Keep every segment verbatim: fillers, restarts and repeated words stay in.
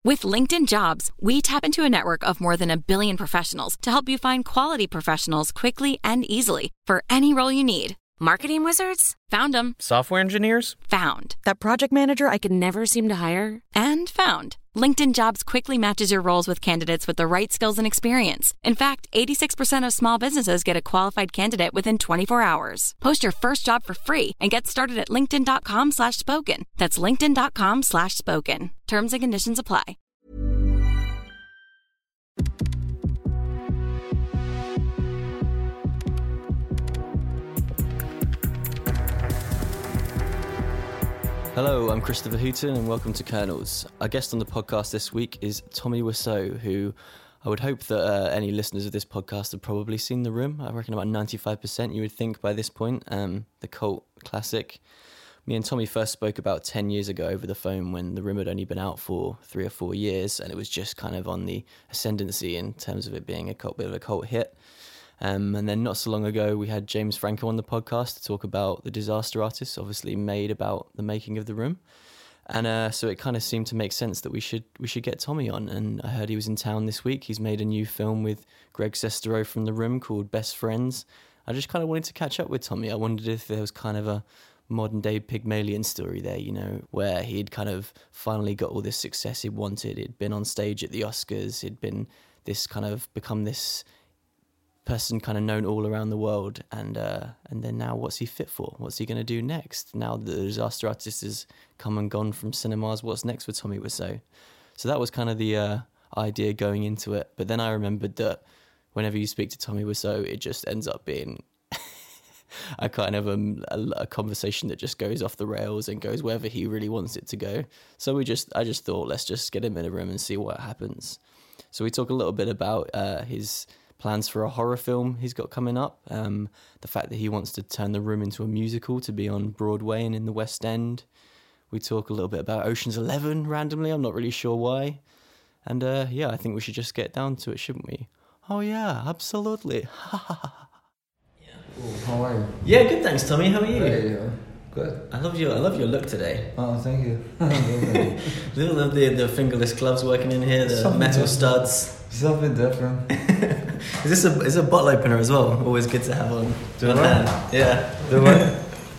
With LinkedIn Jobs, we tap into a network of more than a billion professionals to help you find quality professionals quickly and easily for any role you need. Marketing wizards? Found them. Software engineers? Found. That project manager I could never seem to hire? And found. LinkedIn Jobs quickly matches your roles with candidates with the right skills and experience. In fact, eighty-six percent of small businesses get a qualified candidate within twenty-four hours. Post your first job for free and get started at linkedin.com slash spoken. That's linkedin.com slash spoken. Terms and conditions apply. Hello, I'm Christopher Hooton and welcome to Kernels. Our guest on the podcast this week is Tommy Wiseau, who I would hope that uh, any listeners of this podcast have probably seen The Room. I reckon about ninety-five percent you would think by this point, um, the cult classic. Me and Tommy first spoke about ten years ago over the phone when The Room had only been out for three or four years and it was just kind of on the ascendancy in terms of it being a cult, bit of a cult hit. Um, and then not so long ago, we had James Franco on the podcast to talk about The Disaster Artist, obviously made about the making of The Room. And uh, so it kind of seemed to make sense that we should we should get Tommy on. And I heard he was in town this week. He's made a new film with Greg Sestero from The Room called Best Friends. I just kind of wanted to catch up with Tommy. I wondered if there was kind of a modern-day Pygmalion story there, you know, where he'd kind of finally got all this success he wanted. He'd been on stage at the Oscars. He'd been this kind of become this person kind of known all around the world, and uh, and then now what's he fit for? What's he going to do next? Now that The Disaster Artist has come and gone from cinemas, what's next for Tommy Wiseau? So that was kind of the uh, idea going into it. But then I remembered that whenever you speak to Tommy Wiseau, it just ends up being a kind of a, a, a conversation that just goes off the rails and goes wherever he really wants it to go. So we just, I just thought, let's just get him in a room and see what happens. So we talk a little bit about uh, his plans for a horror film he's got coming up, um, the fact that he wants to turn The Room into a musical to be on Broadway and in the West End. We talk a little bit about Ocean's Eleven randomly, I'm not really sure why. And uh, yeah, I think we should just get down to it, shouldn't we? Oh yeah, absolutely. Ooh, how are you? Yeah, good thanks, Tommy. How are you? Hey, uh, good. I love your I love your look today. Oh, thank you. Little of the, the fingerless gloves working in here, the Something metal different. studs. Something different. Is this a is a bottle opener as well? Always good to have on, Do on I? hand. Yeah. Do I?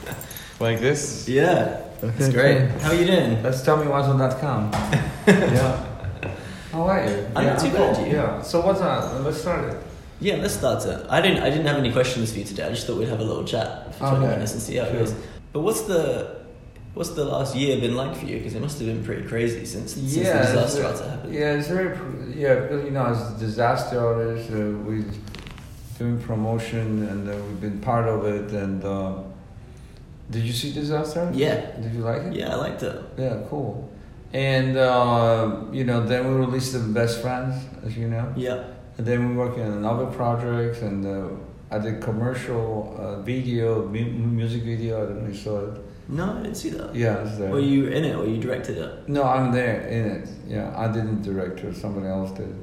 Like this? Yeah. It's great. How are you doing? Let's tell me what's on dot com. Yeah. How are you? I'm yeah, not too I'm bad, good. you? Yeah. So what's on? Let's start it. Yeah, let's start it. I didn't I didn't have any questions for you today. I just thought we'd have a little chat for twenty Okay. minutes and see how Sure. it goes. But what's the what's the last year been like for you? Because it must have been pretty crazy since, since Yeah, the it's disaster very- artist happened. Yeah, it's very, pr- yeah, because, you know, as a disaster artist, uh, we doing promotion and uh, we've been part of it. And uh, did you see Disaster Artist? Yeah. Did you like it? Yeah, I liked it. Yeah, cool. And, uh, you know, then we released the Best Friends, as you know. Yeah. And then we working on other projects, and uh, I did commercial uh, video, mu- music video. I don't know if you saw it. No, I didn't see that. Yeah, it's there. Were you in it or you directed it? No, I'm there in it. Yeah, I didn't direct it. Somebody else did.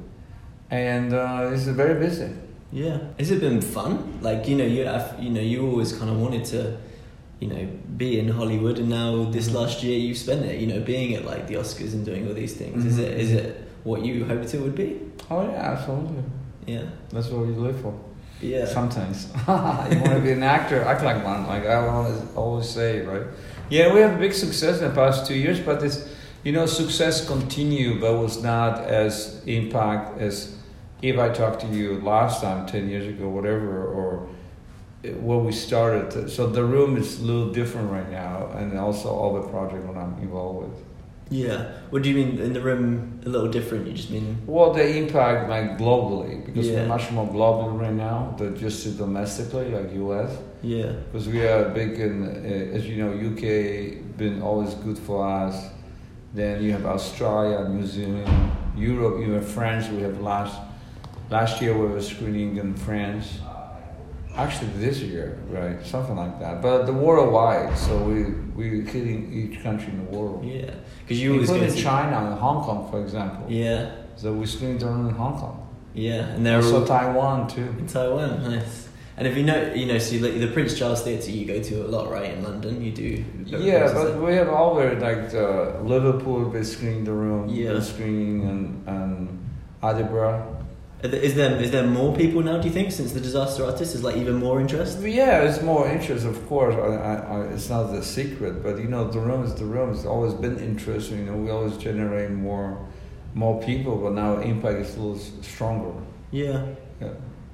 And uh, it's very busy. Yeah. Has it been fun? Like, you know, you have, you know, you always kind of wanted to, you know, be in Hollywood, and now this Mm-hmm. last year you've spent it, you know, being at like the Oscars and doing all these things. Is Mhm. it is it what you hoped it would be? Oh yeah, absolutely. Yeah. That's what we live for. Yeah. Sometimes you want to be an actor, act like one. Like I always always say, right? Yeah, we have big success in the past two years, but it's, you know, success continued, but was not as impact as if I talked to you last time, ten years ago, whatever, or what we started. So The Room is a little different right now, and also all the projects that I'm involved with. Yeah. What do you mean in The Room a little different? You just mean Well, the impact like globally, because Yeah. we're much more global right now than just domestically, like U S. yeah. Because we are big in, uh, as you know, U K been always good for us. Then you have Australia, New Zealand, Europe, even France. We have last last year we were screening in France. Actually, this year, right? Something like that. But the worldwide, so we we hitting each country in the world. Yeah. Because you always go Including to China and Hong Kong, for example. Yeah. So we screened them in Hong Kong. Yeah. And they're Also all Taiwan too. in Taiwan. Nice. And if you know, you know, so like the Prince Charles Theatre you go to a lot, right, in London, you do. Yeah, but we have always like the Liverpool been screening the room, yeah, screening and and Edinburgh. Is there is there more people now? Do you think since the Disaster Artist is like even more interest? Yeah, it's more interest, of course. I, I, I, it's not the secret, but you know, the room is the room. It's always been interesting. You know, we always generate more, more people, but now impact is a little stronger. Yeah. Yeah.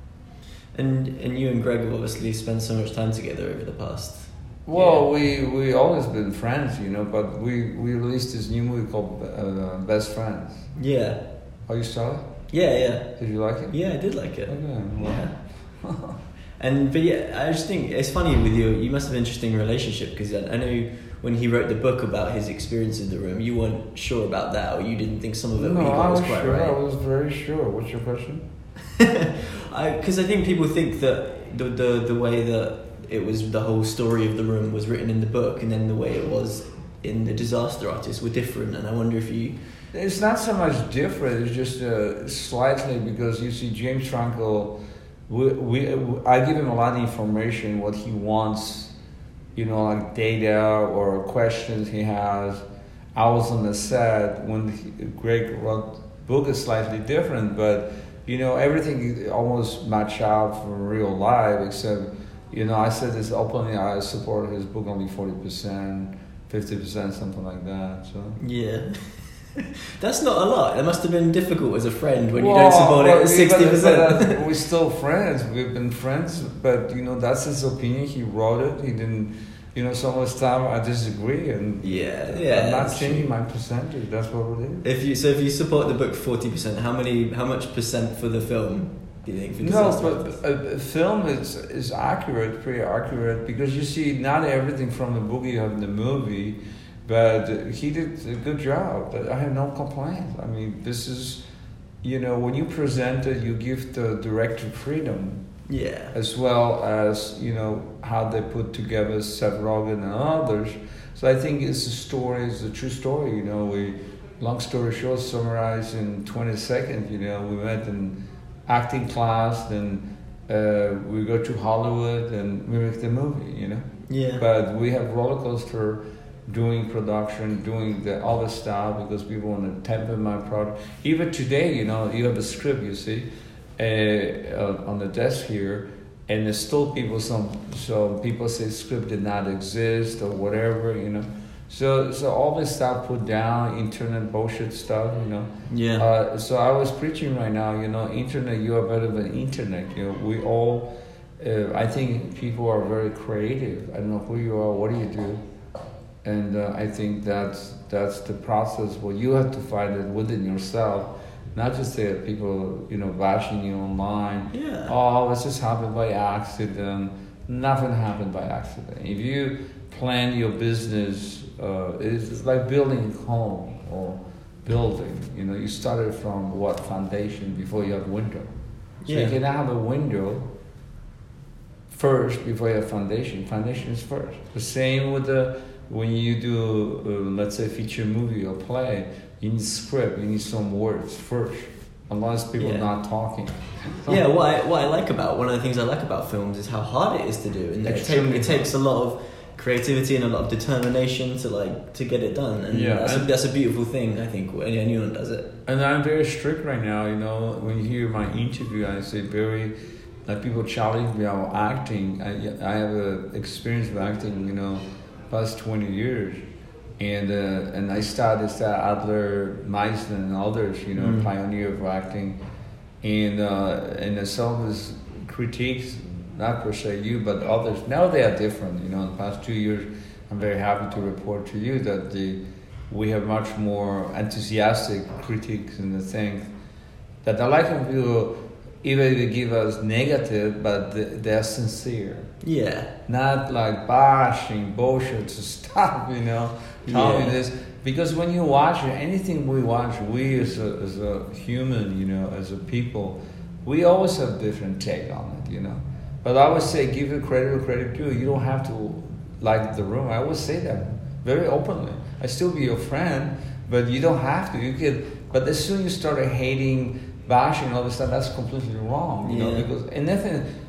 And and you and Greg have obviously spent so much time together over the past. Well, year. we we always been friends, you know, but we we released this new movie called uh, Best Friends. Yeah. Oh, you saw it? Yeah, yeah. Did you like it? Yeah, I did like it. Okay. Yeah. And but yeah, I just think it's funny with you. You must have an interesting relationship because I, I know when he wrote the book about his experience in the room, you weren't sure about that, or you didn't think some of it. No, you I was, was quite sure. right. I was very sure. What's your question? Because I, I think people think that the, the the way that it was, the whole story of the room was written in the book, and then the way it was in the Disaster Artist were different. And I wonder if you. It's not so much different. It's just uh, slightly because you see James Franco. We, we I give him a lot of information what he wants, you know, like data or questions he has. I was on the set when he, Greg wrote the book is slightly different, but you know everything almost match out from real life except you know I said this openly. I support his book only forty percent, fifty percent, something like that. So yeah. That's not a lot. It must have been difficult as a friend when well, you don't support well, it at sixty percent. We're still friends. We've been friends, but you know that's his opinion. He wrote it. He didn't. You know, so much time I disagree, and yeah, yeah. I'm not changing true. my percentage. That's what it is. If you so, if you support the book forty percent, how many, how much percent for the film do you think? For no, but a, a film is is accurate, pretty accurate, because you see not everything from the book you have in the movie. But he did a good job. But I have no complaints. I mean, this is, you know, when you present it, you give the director freedom. Yeah. As well as, you know, how they put together Seth Rogen and others. So I think it's a story, it's a true story. You know, we, long story short, summarized in twenty seconds. You know, we met in acting class, then uh, we go to Hollywood and we make the movie. You know. Yeah. But we have roller coaster. Doing production, doing the other stuff because people want to temper my product. Even today, you know, you have a script, you see, uh, uh, on the desk here, and there's still people. Some some people say script did not exist or whatever, you know. So so all this stuff put down, internet bullshit stuff, you know. Yeah. Uh, so I was preaching right now, you know, internet. You are better than internet. You know, we all. Uh, I think people are very creative. I don't know who you are. What do you do? And uh, I think that's that's the process where you have to find it within yourself, not just the people you know bashing you online. Yeah. Oh, this just happened by accident. Nothing happened by accident. If you plan your business, uh, it's like building a home or building. You know, you started from what foundation before you have a window. So yeah. you cannot have a window first before you have foundation. Foundation is first. The same with the. When you do, uh, let's say, feature movie or play, you need script, you need some words first, unless people yeah. are not talking. Yeah, what I, what I like about, one of the things I like about films is how hard it is to do. And it, take, it takes a lot of creativity and a lot of determination to like to get it done. And yeah, that's, and a, that's a beautiful thing, I think, when anyone does it. And I'm very strict right now, you know, when you hear my interview, I say very, like people challenge me about acting. I, I have a experience with acting, you know, past twenty years, and uh, and I started that Adler, Meisner, and others, you know, mm. pioneer of acting, and uh, and some of his critiques, not per se you, but others. Now they are different. You know, in the past two years, I'm very happy to report to you that the we have much more enthusiastic critiques in the thing that I like when people even they give us negative, but they're sincere. Yeah. Not like bashing bullshit stuff, you know, telling yeah. this. Because when you watch anything we watch, we as a, as a human, you know, as a people, we always have different take on it, you know. But I always say, give it credit where credit due. You don't have to like the room. I always say that very openly. I still be your friend, but you don't have to. You could. But as soon as you start hating, bashing all this stuff, that's completely wrong, you yeah. know. Because and nothing.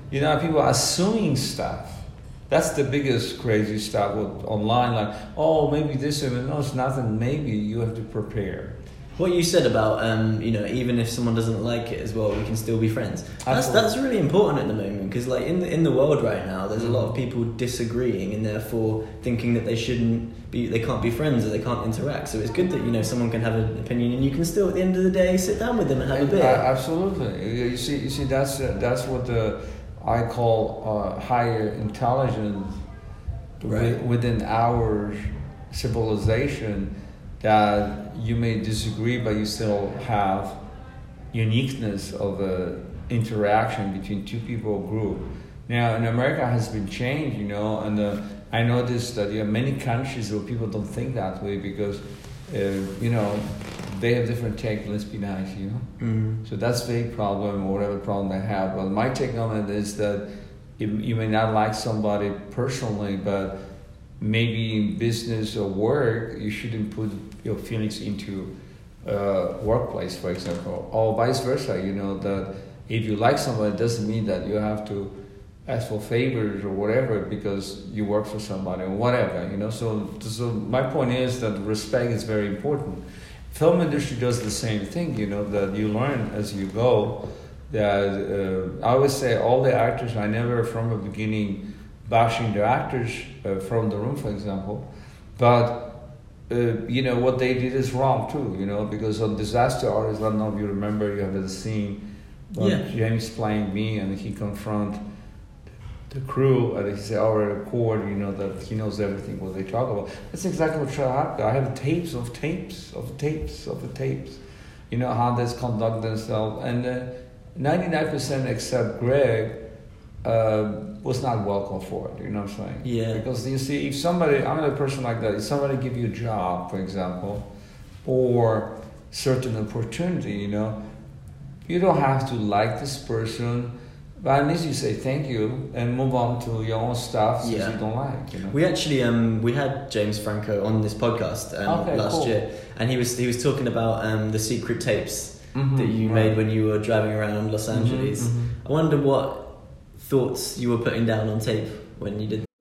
You know, people are assuming stuff. That's the biggest crazy stuff with online. Like, oh, maybe this, and no, it's nothing. Maybe you have to prepare. What you said about, um, you know, even if someone doesn't like it as well, we can still be friends. That's that's really important at the moment, because like in the, in the world right now, there's a lot of people disagreeing and therefore thinking that they shouldn't be, they can't be friends or they can't interact. So it's good that, you know, someone can have an opinion and you can still at the end of the day sit down with them and have a beer. Uh, absolutely. You see, you see, that's uh, that's what the I call uh, higher intelligence right. within our civilization. That you may disagree, but you still have uniqueness of the interaction between two people or group. Now, in America has been changed, you know, and uh, I noticed that there are many countries where people don't think that way because, uh, you know, they have different take. Let's be nice, you know. Mm. So that's their problem or whatever problem they have. But my take on it is that you, you may not like somebody personally, but maybe in business or work, you shouldn't put your feelings into uh, workplace, for example, or vice versa. You know that if you like somebody, it doesn't mean that you have to ask for favors or whatever because you work for somebody or whatever. You know, so so my point is that respect is very important. Film industry does the same thing. You know that you learn as you go. That uh, I always say all the actors. I never from the beginning bashing the actors uh, from the room, for example, but uh, you know what they did is wrong too. You know, because on Disaster Artist, I don't know if you remember, you have a scene when yeah. James playing me and he confront the crew and he say, "Oh, record," you know, that he knows everything what they talk about. That's exactly what happened. I have tapes of tapes of tapes of the tapes. You know how they conduct themselves, and uh, ninety-nine percent except Greg. Uh, was not welcome for it, you know what I'm saying? Yeah. Because you see, if somebody, I'm a person like that, if somebody give you a job, for example, or certain opportunity, you know, you don't have to like this person, but at least you say thank you and move on to your own stuff since yeah. you don't like, you know? We actually, um, we had James Franco on this podcast um, okay, last cool. year, and he was he was talking about um, the secret tapes mm-hmm, that you right. made when you were driving around Los Angeles. Mm-hmm, mm-hmm. I wonder what thoughts you were putting down on tape when you did.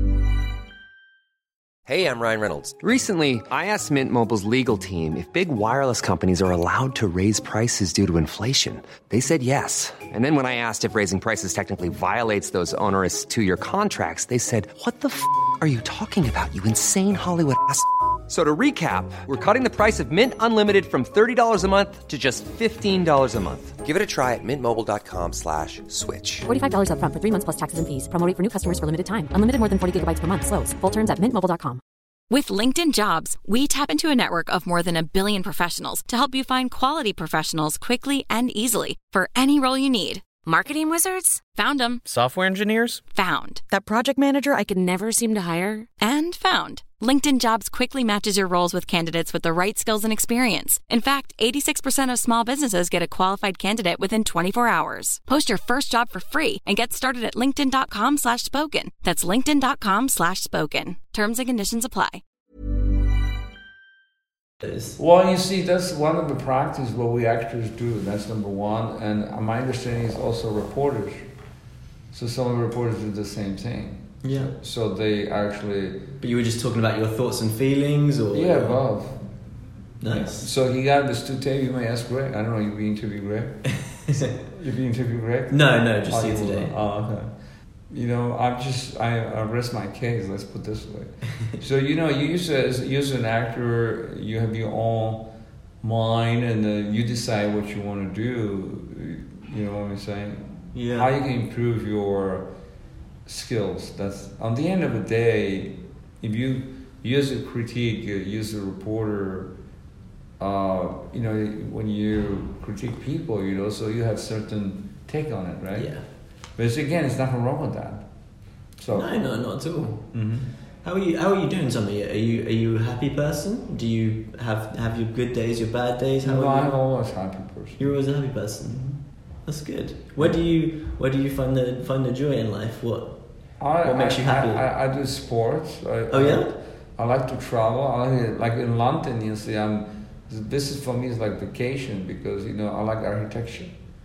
Hey, I'm Ryan Reynolds. Recently, I asked Mint Mobile's legal team if big wireless companies are allowed to raise prices due to inflation. They said yes. And then when I asked if raising prices technically violates those onerous two-year contracts, they said, "What the f*** are you talking about, you insane Hollywood ass f- So to recap, we're cutting the price of Mint Unlimited from thirty dollars a month to just fifteen dollars a month. Give it a try at mintmobile.com slash switch. forty-five dollars up front for three months plus taxes and fees. Promo rate for new customers for limited time. Unlimited more than forty gigabytes per month. Slows full terms at mint mobile dot com. With LinkedIn Jobs, we tap into a network of more than a billion professionals to help you find quality professionals quickly and easily for any role you need. Marketing wizards? Found them. Software engineers? Found. That project manager I could never seem to hire? And found. LinkedIn Jobs quickly matches your roles with candidates with the right skills and experience. In fact, eighty-six percent of small businesses get a qualified candidate within twenty-four hours. Post your first job for free and get started at linkedin.com slash spoken. That's linkedin.com slash spoken. Terms and conditions apply. Well, you see, that's one of the practices what we actors do. That's number one. And my understanding is also reporters. So some of the reporters do the same thing. Yeah. So they actually... But you were just talking about your thoughts and feelings? Or Yeah, both. Nice. So he got this two tape. You may ask Greg. I don't know, you be interviewed Greg? You be interviewed Greg? No, no, just oh, you you today. Will. Oh, okay. You know, I'm just, I, I rest my case, let's put it this way. So, you know, you use as, you as an actor, you have your own mind and uh, you decide what you want to do. You know what I'm saying? Yeah. How you can improve your skills. That's, on the end of the day, if you use a critique, uh, use a reporter, uh, you know, when you critique people, you know, so you have certain take on it, right? Yeah. But it's, again, it's nothing wrong with that. So No, no, not at all. Mm-hmm. How are you? How are you doing, Tommy? Are you are you a happy person? Do you have have your good days, your bad days? How no, are you? I'm always a happy person. You're always a happy person. That's good. Where do you where do you find the find the joy in life? What I, what makes I, you happy? I, I, I do sports. I, oh yeah. I, I like to travel. I like, like in London, you see, I'm. This is for me is like vacation because you know I like architecture.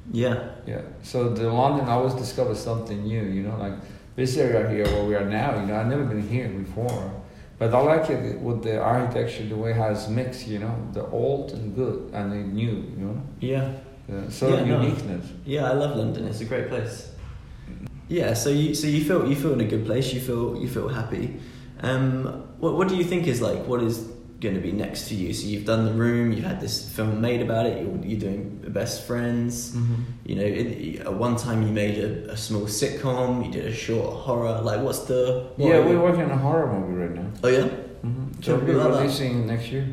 Yeah. Yeah. So the London, I always discover something new. You know, like this area here where we are now. You know, I've never been here before, but I like it with the architecture, the way how it's mixed. You know, the old and good and the new. You know. Yeah. Yeah. So yeah, uniqueness. No. Yeah, I love London. It's a great place. Yeah. So you so you feel you feel in a good place. You feel you feel happy. Um. What What do you think is like? What is going to be next for you? So you've done The Room, you've had this film made about it, you're, you're doing Best Friends, mm-hmm. you know, it, at one time you made a, a small sitcom, you did a short horror, like what's the... What yeah, we're working on a horror movie right now. Oh yeah? Mm-hmm. So we'll be releasing next year.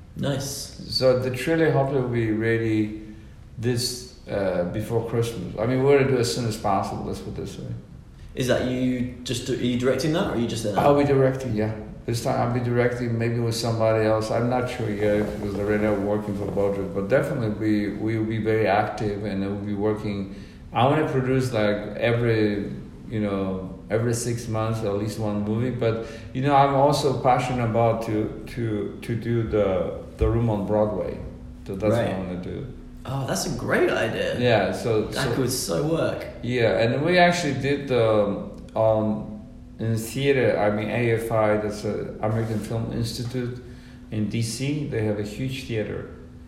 Nice. So the trailer hopefully will be ready this, uh, before Christmas. I mean, we're going to do it as soon as possible, let's put it this way. Is that you just, are you directing that or are you just in that? I'll be directing, yeah. This time I'll be directing maybe with somebody else. I'm not sure yet because right now we're working for budget, but definitely we we will be very active and we'll be working. I want to produce like every, you know, every six months at least one movie. But you know, I'm also passionate about to to to do the the Room on Broadway. So that's right. what I want to do. Oh, that's a great idea. Yeah, so that so, could so work. Yeah, and we actually did um, on. In theater, I mean A F I, that's the American Film Institute in D C. They have a huge theater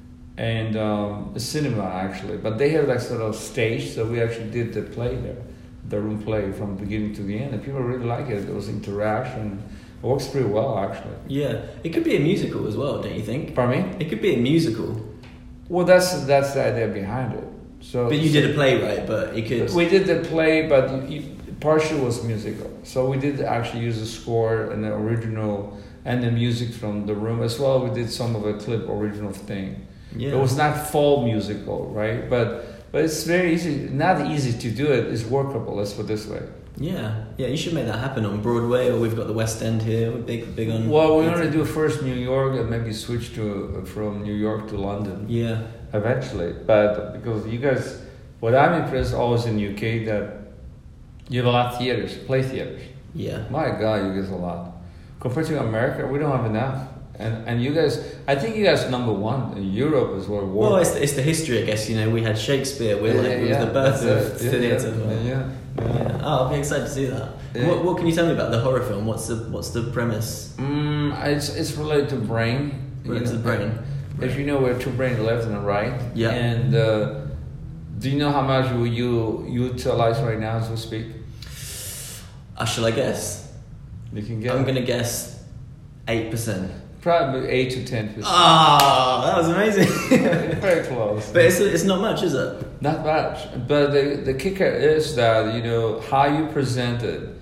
and um, a cinema actually, but they have like sort of stage. So we actually did the play there, the Room play from beginning to the end, and people really like it. There was interaction. It works pretty well actually. Yeah, it could be a musical as well, don't you think? Pardon me? It could be a musical. Well, that's that's the idea behind it. So, but you so did a play, right? But it could. We did the play, but. You, partially was musical, so we did actually use the score and the original and the music from The Room as well. We did some of a clip original thing. Yeah. It was not full musical, right? But but it's very easy, not easy to do it. It's workable. Let's put it this way. Yeah, yeah. You should make that happen on Broadway, or we've got the West End here. We're big, big on. Well, we're gonna do first New York and maybe switch to from New York to London. Yeah. Eventually, but because you guys, what I'm impressed always in U K that. You have a lot of theaters, play theaters. Yeah. My God, you guys a lot. Compared to America, we don't have enough. And and you guys, I think you guys number one in Europe is where war. Well, it's the, it's the history, I guess. You know, we had Shakespeare. We're yeah, like, yeah, it was yeah. the birth That's of it. theatre. Yeah, yeah, yeah, yeah. yeah. Oh, I'll be excited to see that. Yeah. What What can you tell me about the horror film? What's the What's the premise? Mm, it's it's related to brain. Related to the brain. As you know, we have two brains, left and a right. Yeah. And uh, do you know how much you you utilize right now as we speak? Uh, shall I guess? You can guess. I'm gonna guess eight percent. Probably eight to ten percent. Ah, that was amazing. Very close. But it's it's not much, is it? Not much. But the the kicker is that you know how you presented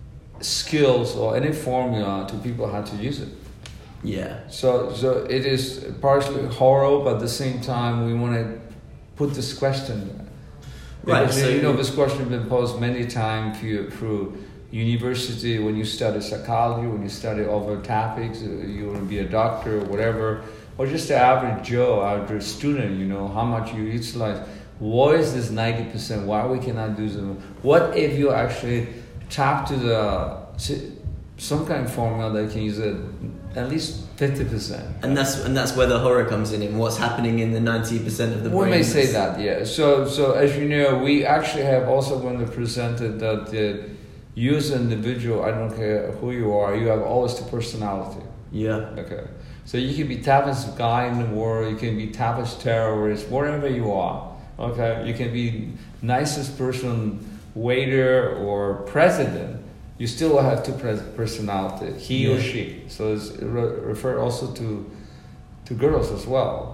skills or any formula to people how to use it. Yeah. So so it is partially horror, but at the same time we want to put this question there. Right. Because, So you know this question has been posed many times through through. University, when you study psychology, when you study other topics, you want to be a doctor or whatever, or just the average Joe, average student, you know, how much you utilize. What is this ninety percent? Why we cannot do something? What if you actually tap to the some kind of formula that can use it at least fifty percent? And that's and that's where the horror comes in, in what's happening in the ninety percent of the brain. We may say that, yeah. So, so as you know, we actually have also when we presented that the you as an individual, I don't care who you are, you have always the personality. Yeah. Okay. So you can be toughest guy in the world, you can be toughest terrorist, whatever you are. Okay. You can be nicest person, waiter or president. You still have two pres- personality, he yeah. or she. So it's re- refer also to to girls as well.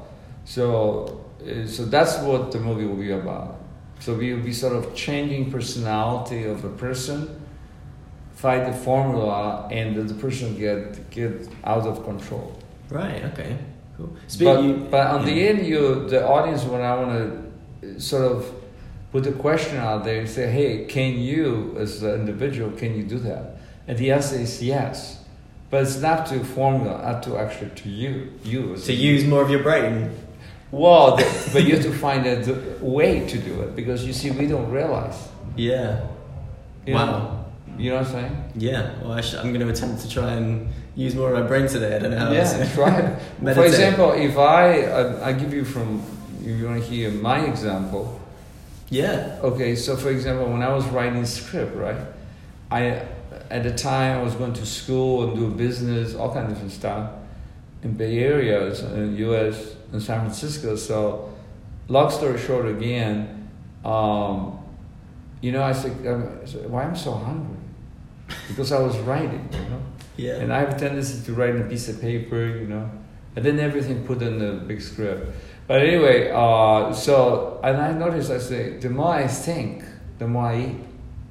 So uh, so that's what the movie will be about. So we will be sort of changing personality of a person. Fight the formula and the person get get out of control. Right. Okay. Cool. But, you, but on yeah. the end, you the audience when I want to sort of put the question out there and say, hey, can you as an individual can you do that? And the answer is yes. But it's not to formula, not to actually to you use to use more of your brain. Well, the, but you have to find a way to do it because you see we don't realize. Yeah. You wow. Know? You know what I'm saying? Yeah. Well, I should, I'm going to attempt to try and use more of my brain today. I don't know how. Yeah, try it. For example, if I uh, I give you from, if you want to hear my example, Yeah. Okay, so for example, when I was writing script, right, I at the time I was going to school and do business, all kinds of different stuff in Bay Area, in U S, in San Francisco. So, long story short, again, um, you know, I said, um, why am I so hungry? Because I was writing, you know. Yeah. And I have a tendency to write on a piece of paper, you know, and then everything put in the big script. But anyway, uh, so, and I noticed, I say, the more I think, the more I eat.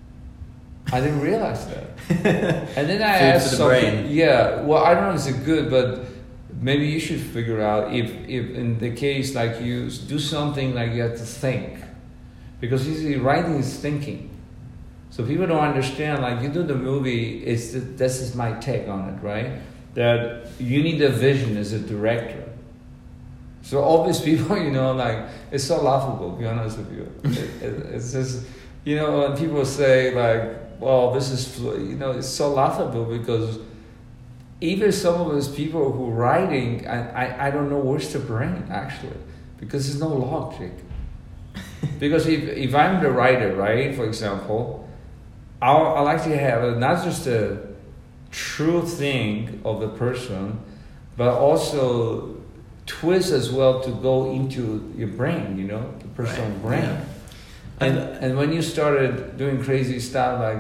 I didn't realize that. And then I Food asked for the something, brain. yeah, well, I don't know if it's good, but maybe you should figure out if, if in the case, like you do something like you have to think. Because usually writing is thinking. So people don't understand, like you do the movie, it's the, this is my take on it, right? That you need a vision as a director. So all these people, you know, like, it's so laughable, to be honest with you. it, it, it's just, you know, when people say like, well, this is, you know, it's so laughable because even some of those people who are writing, I, I, I don't know where's the brain, actually, because there's no logic. Because if, if I'm the writer, right, for example, I'll, I like to have not just a true thing of the person, but also twist as well to go into your brain, you know, the personal Right. brain. Yeah. And, and when you started doing crazy stuff, like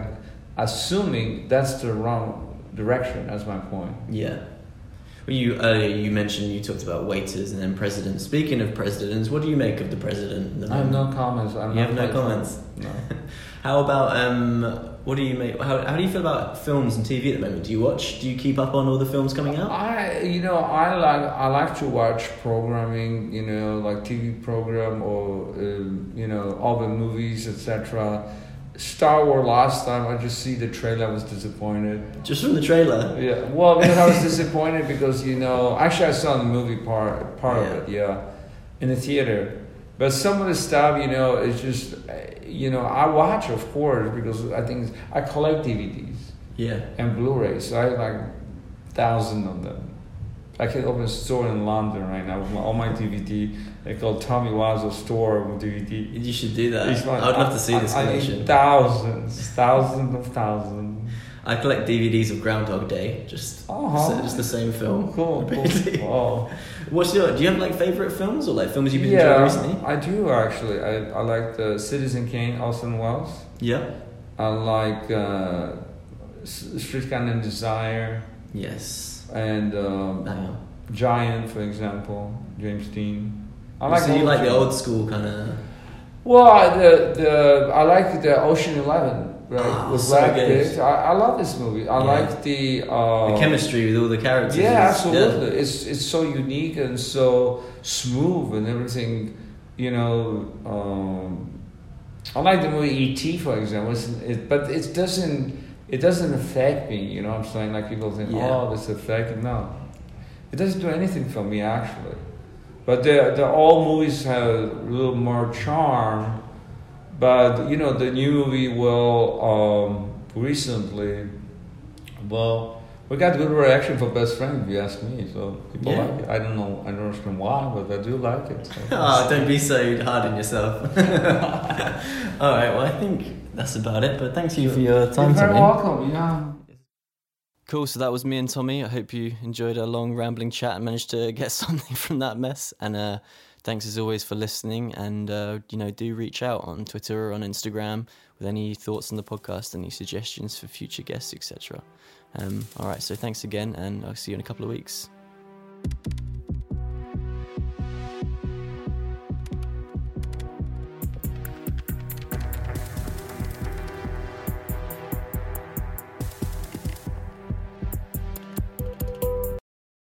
assuming that's the wrong direction, that's my point. Yeah. Well, you earlier you mentioned you talked about waiters and then presidents. Speaking of presidents, what do you make of the president? At the I have moment? no comments. I'm You not have no quite- comments? No. How about um? What do you make? How, how do you feel about films and T V at the moment? Do you watch? Do you keep up on all the films coming out? I, you know, I like I like to watch programming, you know, like T V program or uh, you know, all the movies, et cetera. Star Wars last time I just see the trailer, I was disappointed. Just from the trailer. Yeah, well, because I was disappointed because you know, actually I saw the movie part part Yeah. of it, yeah, in the theater. But some of the stuff, you know, it's just, uh, you know, I watch, of course, because I think I collect D V Ds Yeah. and Blu-rays. So I have like thousand of them. I can open a store in London right now with my, all my D V D. They call Tommy Wiseau store with D V D. You should do that. Each one- I would love to see I- this I need collection. thousands, thousands of thousands. I collect D V Ds of Groundhog Day. Just, Uh-huh. so just the same film. Cool, basically. cool. Wow. What's your? Do you have like favorite films or like films you've been Yeah, enjoying recently? I do actually. I, I like the Citizen Kane, Orson Welles. Yeah. I like uh, S- Streetcar Named Desire Yes. and um, Hang on. Giant, for example, James Dean. I like so you all like the three. old school kind of. Well, I- the the I like the Ocean Eleven, right? Ah, with so Brad good. Pitt. I, I love this movie. I Yeah. like the uh, The chemistry with all the characters. Yeah, is- absolutely. It's it's so unique and so smooth and everything. You know, um, I like the movie E T for example, it's, it, but it doesn't it doesn't affect me. You know what I'm saying? Like people think, Yeah. oh, this affected. No, it doesn't do anything for me actually. But the the all movies have a little more charm. But you know, the new movie, well, um, recently, well, we got good reaction for Best Friend, if you ask me. So people Yeah. like it. I don't know, I don't understand why, but I do like it. So. Oh, don't be so hard on yourself. All right, well, I think that's about it. But thanks you for your time, You're very Tommy. welcome. Yeah. Cool. So that was me and Tommy. I hope you enjoyed our long rambling chat and managed to get something from that mess. And uh, thanks as always for listening. And uh, you know, do reach out on Twitter or on Instagram with any thoughts on the podcast, any suggestions for future guests, et cetera. Um, all right. So thanks again, and I'll see you in a couple of weeks.